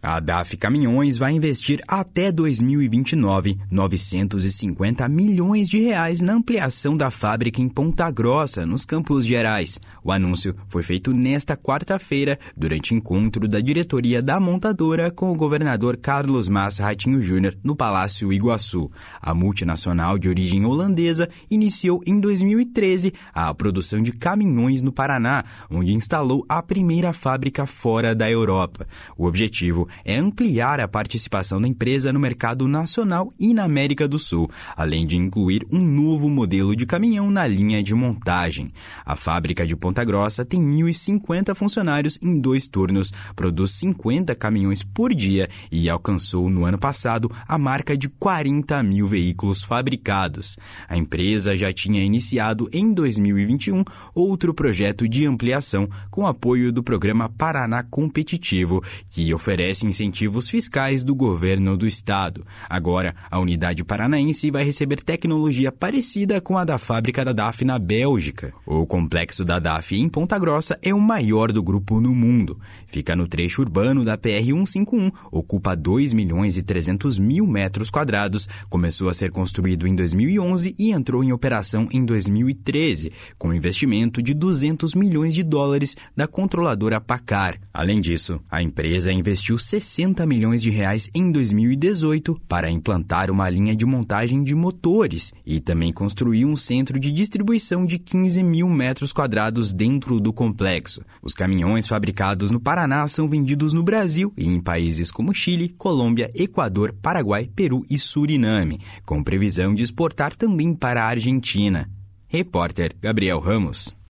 A DAF Caminhões vai investir até 2029 950 milhões de reais na ampliação da fábrica em Ponta Grossa, nos Campos Gerais. O anúncio foi feito nesta quarta-feira, durante encontro da diretoria da montadora com o governador Carlos Massa Ratinho Júnior no Palácio Iguaçu. A multinacional de origem holandesa iniciou em 2013 a produção de caminhões no Paraná, onde instalou a primeira fábrica fora da Europa. O objetivo é ampliar a participação da empresa no mercado nacional e na América do Sul, além de incluir um novo modelo de caminhão na linha de montagem. A fábrica de Ponta Grossa tem 1.050 funcionários em 2 turnos, produz 50 caminhões por dia e alcançou no ano passado a marca de 40 mil veículos fabricados. A empresa já tinha iniciado em 2021 outro projeto de ampliação com apoio do programa Paraná Competitivo, que oferece incentivos fiscais do governo do estado. Agora, a unidade paranaense vai receber tecnologia parecida com a da fábrica da DAF na Bélgica. O complexo da DAF em Ponta Grossa é o maior do grupo no mundo. Fica no trecho urbano da PR-151, ocupa 2.300.000 metros quadrados, começou a ser construído em 2011 e entrou em operação em 2013, com investimento de $200 milhões da controladora Paccar. Além disso, a empresa investiu R$60 milhões em 2018 para implantar uma linha de montagem de motores e também construiu um centro de distribuição de 15.000 metros quadrados dentro do complexo. Os caminhões fabricados no Paraná são vendidos no Brasil e em países como Chile, Colômbia, Equador, Paraguai, Peru e Suriname, com previsão de exportar também para a Argentina. Repórter Gabriel Ramos.